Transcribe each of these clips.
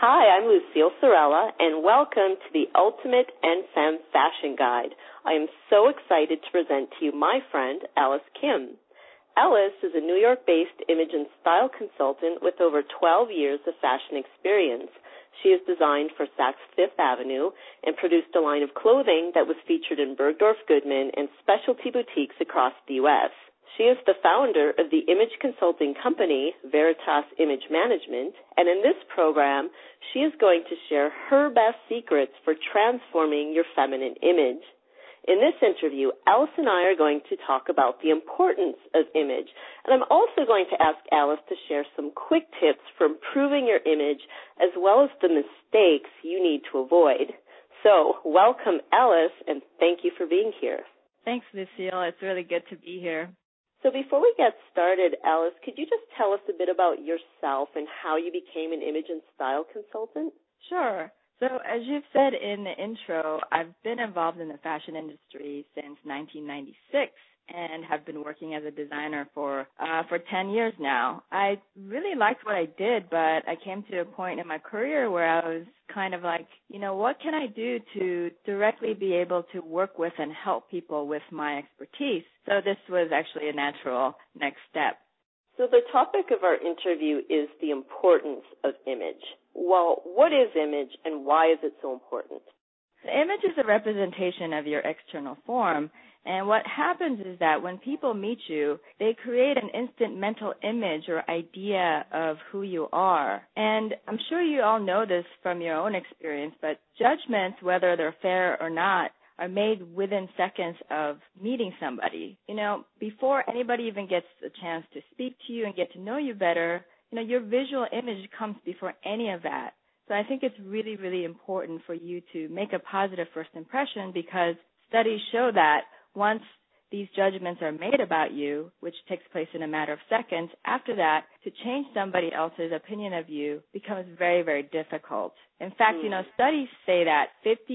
Hi, I'm Lucille Sorella, and welcome to the Ultimate NFemme Fashion Guide. I am so excited to present to you my friend, Alice Kim. Alice is a New York-based image and style consultant with over 12 years of fashion experience. She has designed for Saks Fifth Avenue and produced a line of clothing that was featured in Bergdorf Goodman and specialty boutiques across the U.S. She is the founder of the image consulting company, Veritas Image Management, and in this program, she is going to share her best secrets for transforming your feminine image. In this interview, Alice and I are going to talk about the importance of image, and I'm also going to ask Alice to share some quick tips for improving your image as well as the mistakes you need to avoid. So, welcome, Alice, and thank you for being here. Thanks, Lucille. It's really good to be here. So before we get started, Alice, could you just tell us a bit about yourself and how you became an image and style consultant? Sure. So as you've said in the intro, I've been involved in the fashion industry since 1996 and have been working as a designer for 10 years now. I really liked what I did, but I came to a point in my career where I was kind of like, what can I do to directly be able to work with and help people with my expertise? So this was actually a natural next step. So the topic of our interview is the importance of image. Well, what is image and why is it so important? The image is a representation of your external form, and what happens is that when people meet you, they create an instant mental image or idea of who you are. And I'm sure you all know this from your own experience, but judgments, whether they're fair or not, are made within seconds of meeting somebody. Before anybody even gets a chance to speak to you and get to know you better, your visual image comes before any of that. So I think it's really, really important for you to make a positive first impression because studies show that once these judgments are made about you, which takes place in a matter of seconds, after that, to change somebody else's opinion of you becomes very, very difficult. In fact, studies say that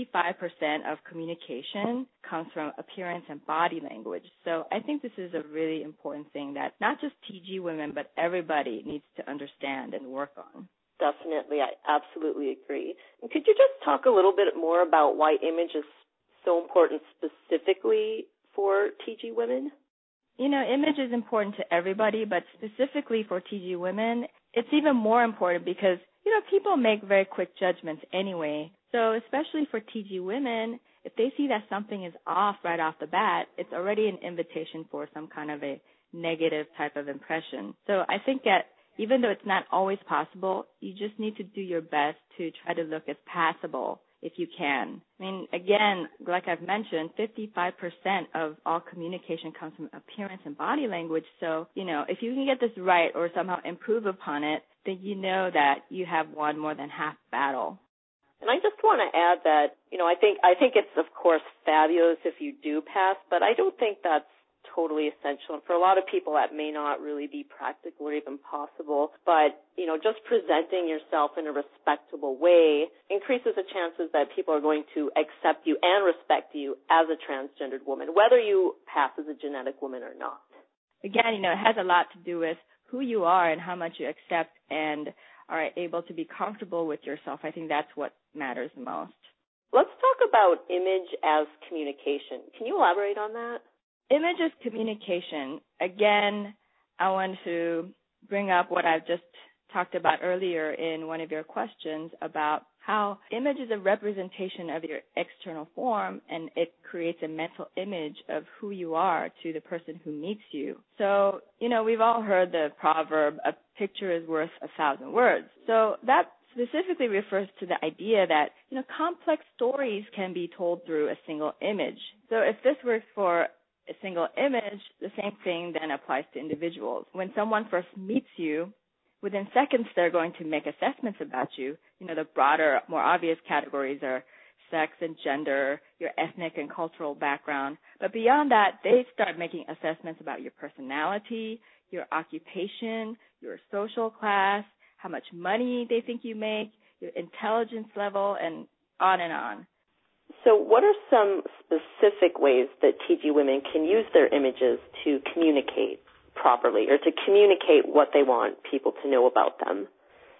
55% of communication comes from appearance and body language. So I think this is a really important thing that not just TG women, but everybody needs to understand and work on. Definitely. I absolutely agree. And could you just talk a little bit more about why image is so important specifically for TG women? Image is important to everybody, but specifically for TG women, it's even more important because, people make very quick judgments anyway. So especially for TG women, if they see that something is off right off the bat, it's already an invitation for some kind of a negative type of impression. So I think that even though it's not always possible, you just need to do your best to try to look as passable if you can. Again, like I've mentioned, 55% of all communication comes from appearance and body language. So, if you can get this right or somehow improve upon it, then you know that you have won more than half battle. And I just want to add that, I think it's, of course, fabulous if you do pass, but I don't think that's totally essential. And for a lot of people, that may not really be practical or even possible. But, just presenting yourself in a respectable way increases the chances that people are going to accept you and respect you as a transgendered woman, whether you pass as a genetic woman or not. Again, it has a lot to do with who you are and how much you accept and are able to be comfortable with yourself. I think that's what matters the most. Let's talk about image as communication. Can you elaborate on that? Image is communication. Again, I want to bring up what I've just talked about earlier in one of your questions about how image is a representation of your external form and it creates a mental image of who you are to the person who meets you. So, we've all heard the proverb, a picture is worth 1,000 words. So that specifically refers to the idea that, complex stories can be told through a single image. So if this works for a single image, the same thing then applies to individuals. When someone first meets you, within seconds they're going to make assessments about you. The broader, more obvious categories are sex and gender, your ethnic and cultural background. But beyond that, they start making assessments about your personality, your occupation, your social class, how much money they think you make, your intelligence level, and on and on. So what are some specific ways that TG women can use their images to communicate properly or to communicate what they want people to know about them?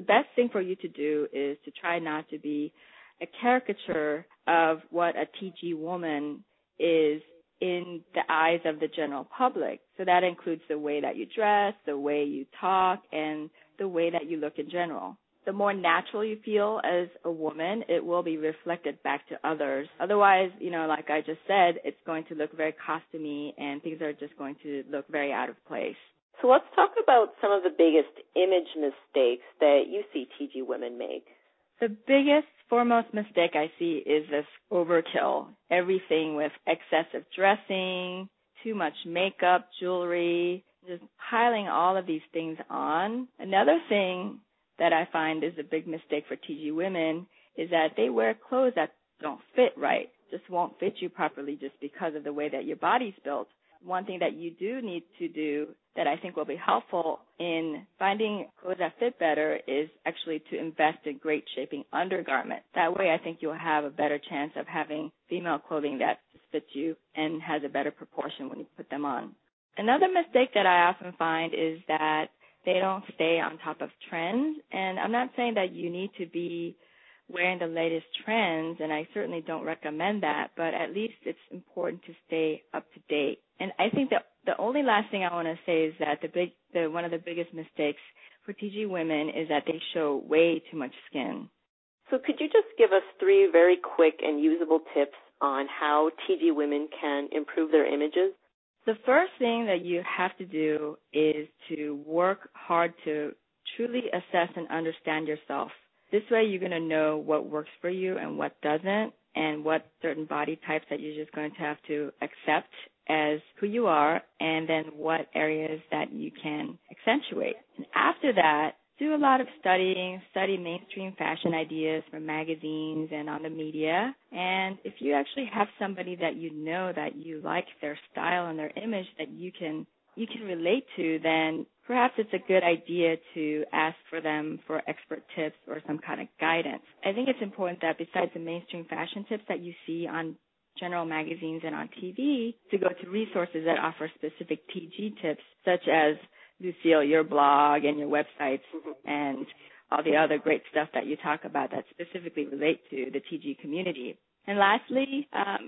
the best thing for you to do is to try not to be a caricature of what a TG woman is in the eyes of the general public. So that includes the way that you dress, the way you talk, and the way that you look in general. The more natural you feel as a woman, it will be reflected back to others. Otherwise, like I just said, it's going to look very costumey and things are just going to look very out of place. So let's talk about some of the biggest image mistakes that you see TG women make. The biggest, foremost mistake I see is this overkill. Everything with excessive dressing, too much makeup, jewelry, just piling all of these things on. Another thing that I find is a big mistake for TG women is that they wear clothes that don't fit right, just won't fit you properly just because of the way that your body's built. One thing that you do need to do that I think will be helpful in finding clothes that fit better is actually to invest in great shaping undergarments. That way I think you'll have a better chance of having female clothing that fits you and has a better proportion when you put them on. Another mistake that I often find is that they don't stay on top of trends. And I'm not saying that you need to be wearing the latest trends, and I certainly don't recommend that, but at least it's important to stay up to date. And I think that the only last thing I want to say is that one of the biggest mistakes for TG women is that they show way too much skin. So could you just give us 3 very quick and usable tips on how TG women can improve their images? The first thing that you have to do is to work hard to truly assess and understand yourself. This way you're going to know what works for you and what doesn't, and what certain body types that you're just going to have to accept as who you are, and then what areas that you can accentuate. And after that, do a lot of studying, study mainstream fashion ideas from magazines and on the media. And if you actually have somebody that you know that you like their style and their image that you can relate to, then perhaps it's a good idea to ask for them for expert tips or some kind of guidance. I think it's important that besides the mainstream fashion tips that you see on general magazines and on TV, to go to resources that offer specific TG tips, such as Lucille, your blog and your websites and all the other great stuff that you talk about that specifically relate to the TG community. And lastly,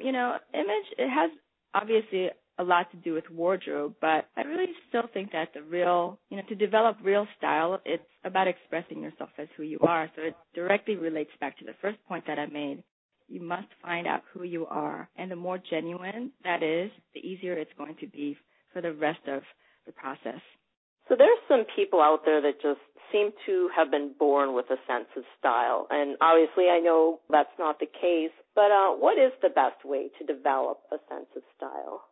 image, it has obviously a lot to do with wardrobe, but I really still think that to develop real style, it's about expressing yourself as who you are. So it directly relates back to the first point that I made. You must find out who you are. And the more genuine that is, the easier it's going to be for the rest of the process. So there's some people out there that just seem to have been born with a sense of style. And obviously I know that's not the case, but what is the best way to develop a sense of style?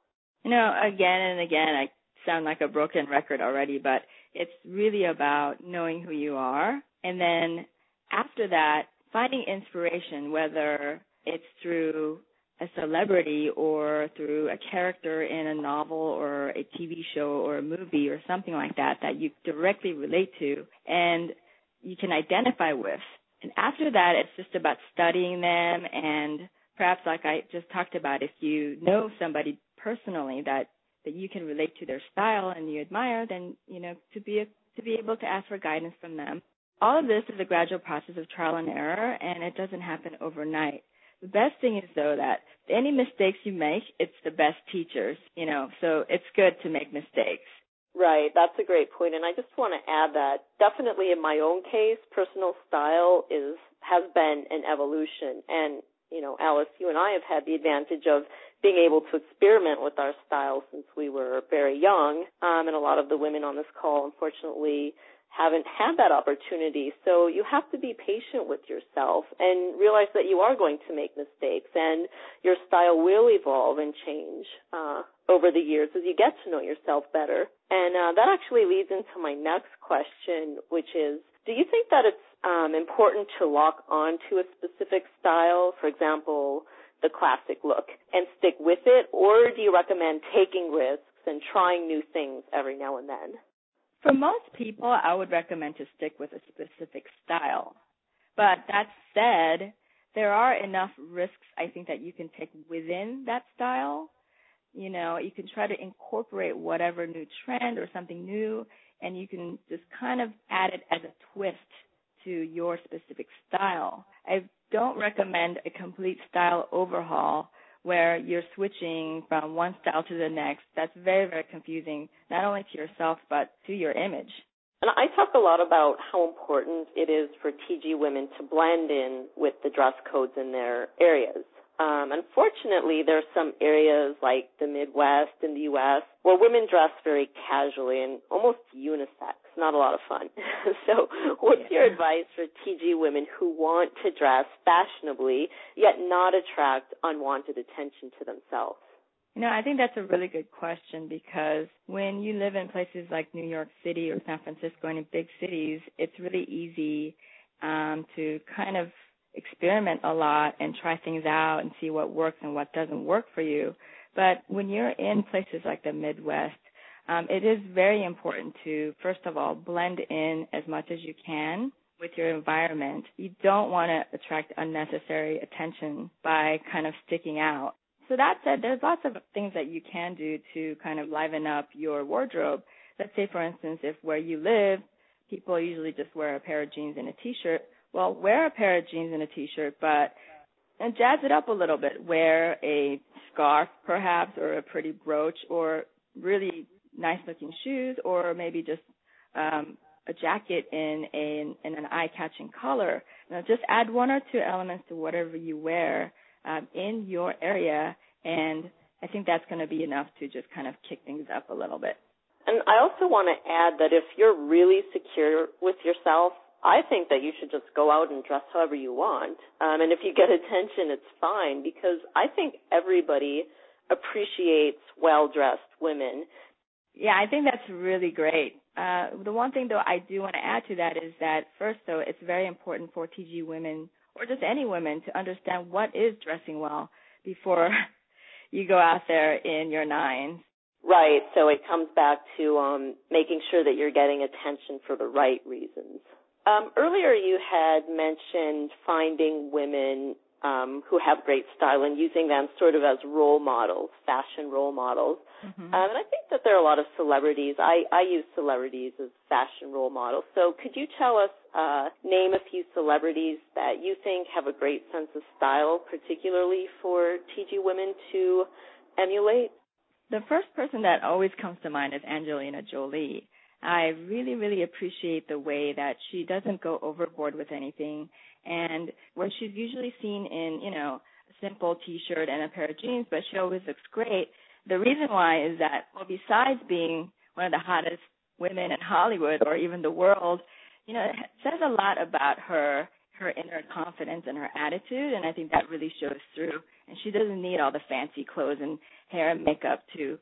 Again and again, I sound like a broken record already, but it's really about knowing who you are. And then after that, finding inspiration, whether it's through a celebrity or through a character in a novel or a TV show or a movie or something like that you directly relate to and you can identify with. And after that, it's just about studying them, and perhaps like I just talked about, if you know somebody personally that you can relate to their style and you admire, then, to be able to ask for guidance from them. All of this is a gradual process of trial and error, and it doesn't happen overnight. The best thing is, though, that any mistakes you make, it's the best teachers, so it's good to make mistakes. Right, that's a great point, and I just want to add that definitely in my own case, personal style has been an evolution, and, Alice, you and I have had the advantage of being able to experiment with our style since we were very young, and a lot of the women on this call, unfortunately, haven't had that opportunity. So you have to be patient with yourself and realize that you are going to make mistakes, and your style will evolve and change over the years as you get to know yourself better. And that actually leads into my next question, which is, do you think that it's important to lock on to a specific style, for example, the classic look, and stick with it, or do you recommend taking risks and trying new things every now and then? For most people, I would recommend to stick with a specific style. But that said, there are enough risks, I think, that you can take within that style. You can try to incorporate whatever new trend or something new, and you can just kind of add it as a twist to your specific style. I don't recommend a complete style overhaul where you're switching from one style to the next. That's very, very confusing, not only to yourself, but to your image. And I talk a lot about how important it is for TG women to blend in with the dress codes in their areas. Unfortunately, there are some areas like the Midwest in the U.S. where women dress very casually and almost unisex. Not a lot of fun. So what's your advice for TG women who want to dress fashionably yet not attract unwanted attention to themselves? I think that's a really good question, because when you live in places like New York City or San Francisco and in big cities, it's really easy to kind of experiment a lot and try things out and see what works and what doesn't work for you. But when you're in places like the Midwest, it is very important to, first of all, blend in as much as you can with your environment. You don't want to attract unnecessary attention by kind of sticking out. So that said, there's lots of things that you can do to kind of liven up your wardrobe. Let's say, for instance, if where you live, people usually just wear a pair of jeans and a T-shirt. Well, wear a pair of jeans and a T-shirt, and jazz it up a little bit. Wear a scarf, perhaps, or a pretty brooch, or really nice-looking shoes, or maybe just a jacket in an eye-catching color. Just add one or two elements to whatever you wear in your area, and I think that's going to be enough to just kind of kick things up a little bit. And I also want to add that if you're really secure with yourself, I think that you should just go out and dress however you want. And if you get attention, it's fine, because I think everybody appreciates well-dressed women. Yeah, I think that's really great. The one thing, though, I do want to add to that is that, first, though, it's very important for TG women, or just any women, to understand what is dressing well before you go out there in your nines. Right, so it comes back to making sure that you're getting attention for the right reasons. Earlier you had mentioned finding women who have great style and using them sort of as role models, fashion role models. Mm-hmm. And I think that there are a lot of celebrities. I use celebrities as fashion role models. So could you tell us, name a few celebrities that you think have a great sense of style, particularly for TG women to emulate? The first person that always comes to mind is Angelina Jolie. I really, really appreciate the way that she doesn't go overboard with anything. And where she's usually seen in, a simple T-shirt and a pair of jeans, but she always looks great. The reason why is that, well, besides being one of the hottest women in Hollywood or even the world, it says a lot about her inner confidence and her attitude, and I think that really shows through. And she doesn't need all the fancy clothes and hair and makeup to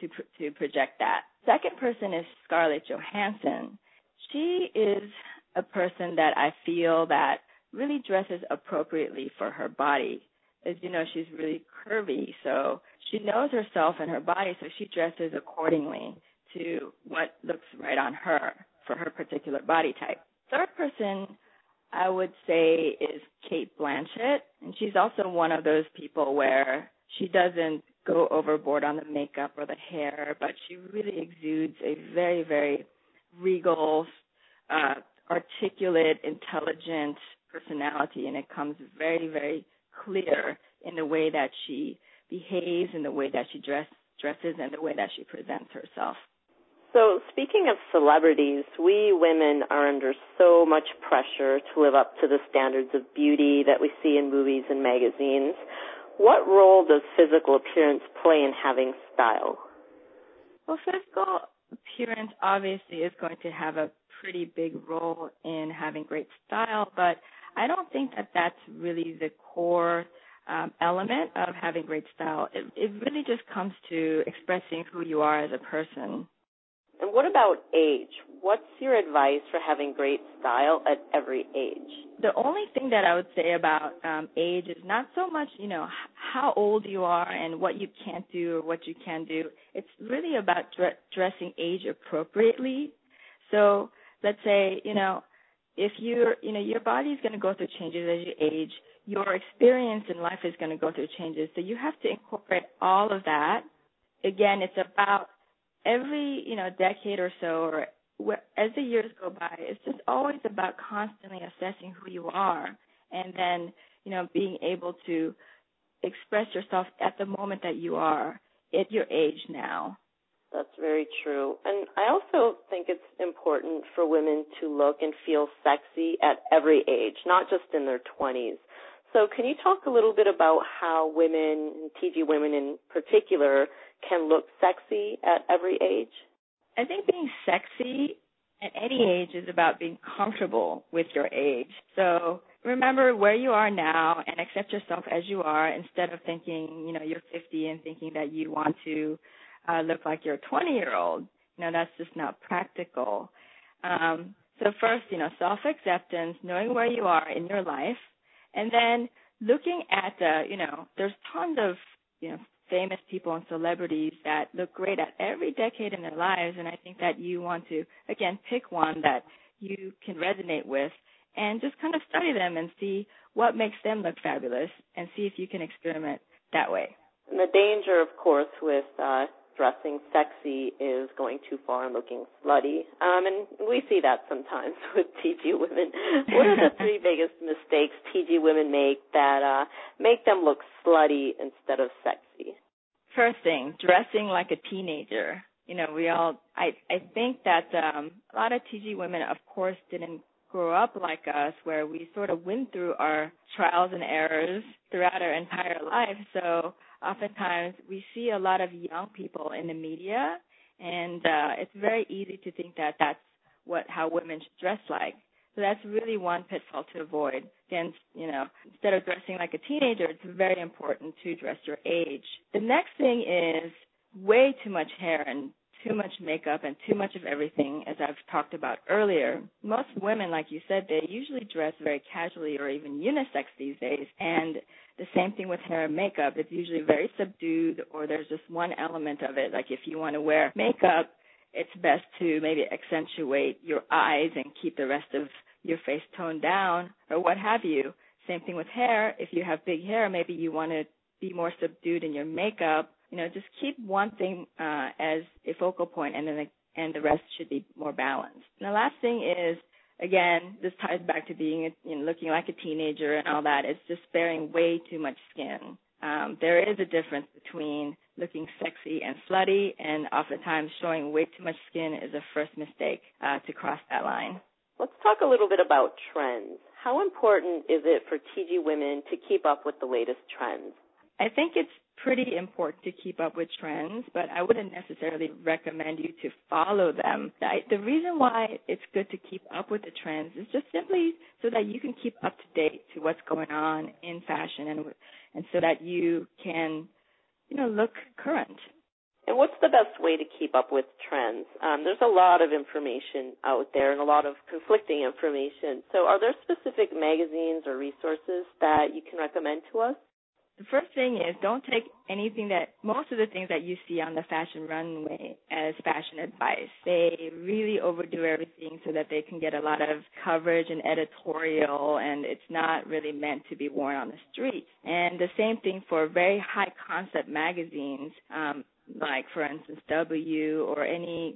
project that. Second person is Scarlett Johansson. She is a person that I feel that really dresses appropriately for her body. As you know, she's really curvy, so she knows herself and her body, so she dresses accordingly to what looks right on her for her particular body type. Third person I would say is Cate Blanchett, and she's also one of those people where she doesn't go overboard on the makeup or the hair, but she really exudes a very, very regal, articulate, intelligent personality, and it comes very, very clear in the way that she behaves, in the way that she dresses, and the way that she presents herself. So speaking of celebrities, we women are under so much pressure to live up to the standards of beauty that we see in movies and magazines. What role does physical appearance play in having style? Well, physical appearance obviously is going to have a pretty big role in having great style, but I don't think that that's really the core element of having great style. It really just comes to expressing who you are as a person. And what about age? What's your advice for having great style at every age? The only thing that I would say about age is not so much, how old you are and what you can't do or what you can do. It's really about dressing age appropriately. So let's say, if your body's going to go through changes as you age, your experience in life is going to go through changes. So you have to incorporate all of that. Again, it's about every, decade or so, or as the years go by, it's just always about constantly assessing who you are and then, being able to express yourself at the moment that you are at your age now. That's very true. And I also think it's important for women to look and feel sexy at every age, not just in their 20s. So can you talk a little bit about how women, TG women in particular, can look sexy at every age? I think being sexy at any age is about being comfortable with your age. So remember where you are now and accept yourself as you are instead of thinking, you're 50 and thinking that you want to look like you're a 20-year-old. That's just not practical. So first, self-acceptance, knowing where you are in your life, and then looking at there's tons of, famous people and celebrities that look great at every decade in their lives, and I think that you want to, again, pick one that you can resonate with and just kind of study them and see what makes them look fabulous and see if you can experiment that way. And the danger, of course, with dressing sexy is going too far and looking slutty. And we see that sometimes with TG women. What are the three biggest mistakes TG women make that make them look slutty instead of sexy? First thing, dressing like a teenager. I think that a lot of TG women, of course, didn't grow up like us, where we sort of went through our trials and errors throughout our entire life. So oftentimes we see a lot of young people in the media, and it's very easy to think that that's how women should dress like. So that's really one pitfall to avoid. Again, instead of dressing like a teenager, it's very important to dress your age. The next thing is way too much hair and too much makeup and too much of everything, as I've talked about earlier. Most women, like you said, they usually dress very casually or even unisex these days, and the same thing with hair and makeup. It's usually very subdued, or there's just one element of it. Like if you want to wear makeup, it's best to maybe accentuate your eyes and keep the rest of your face toned down or what have you. Same thing with hair. If you have big hair, maybe you want to be more subdued in your makeup. Just keep one thing as a focal point, and the rest should be more balanced. And the last thing is, again, this ties back to being, looking like a teenager and all that. It's just sparing way too much skin. There is a difference between looking sexy and slutty, and oftentimes showing way too much skin is a first mistake to cross that line. Let's talk a little bit about trends. How important is it for TG women to keep up with the latest trends? I think it's pretty important to keep up with trends, but I wouldn't necessarily recommend you to follow them. The reason why it's good to keep up with the trends is just simply so that you can keep up to date to what's going on in fashion, and so that you can, look current. And what's the best way to keep up with trends? There's a lot of information out there and a lot of conflicting information. So are there specific magazines or resources that you can recommend to us? The first thing is, don't take most of the things that you see on the fashion runway as fashion advice. They really overdo everything so that they can get a lot of coverage and editorial, and it's not really meant to be worn on the street. And the same thing for very high concept magazines, like, for instance, W or any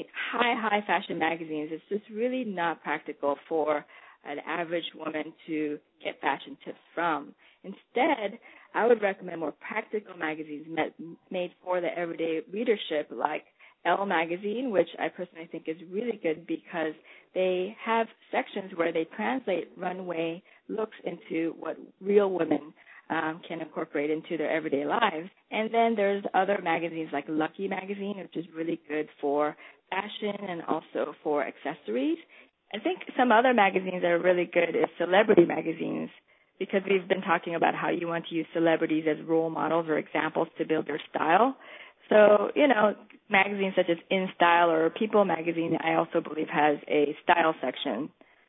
high fashion magazines. It's just really not practical for an average woman to get fashion tips from. Instead, I would recommend more practical magazines made for the everyday readership, like Elle magazine, which I personally think is really good because they have sections where they translate runway looks into what real women can incorporate into their everyday lives. And then there's other magazines like Lucky magazine, which is really good for fashion and also for accessories. I think some other magazines that are really good is celebrity magazines, because we've been talking about how you want to use celebrities as role models or examples to build your style. So, magazines such as InStyle or People magazine, I also believe, has a style section.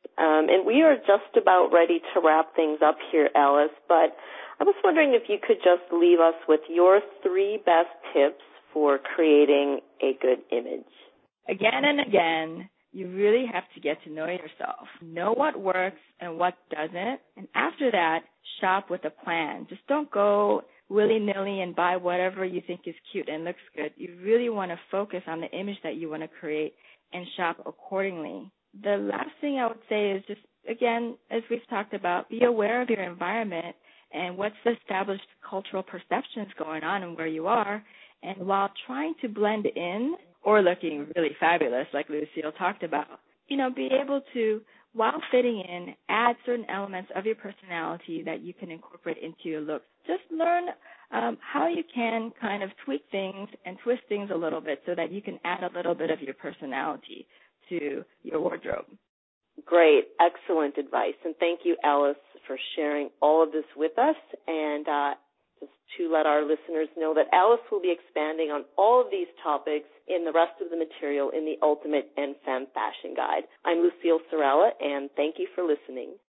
And we are just about ready to wrap things up here, Alice, but I was wondering if you could just leave us with your 3 best tips for creating a good image. Again and again, you really have to get to know yourself. Know what works and what doesn't. And after that, shop with a plan. Just don't go willy-nilly and buy whatever you think is cute and looks good. You really want to focus on the image that you want to create and shop accordingly. The last thing I would say is just, again, as we've talked about, be aware of your environment and what's the established cultural perceptions going on and where you are. And while trying to blend in or looking really fabulous, like Lucille talked about, be able to, while fitting in, add certain elements of your personality that you can incorporate into your look. Just learn how you can kind of tweak things and twist things a little bit so that you can add a little bit of your personality to your wardrobe. Great. Excellent advice. And thank you, Alice, for sharing all of this with us. And just to let our listeners know that Alice will be expanding on all of these topics in the rest of the material in the Ultimate and Femme Fashion Guide. I'm Lucille Sorella, and thank you for listening.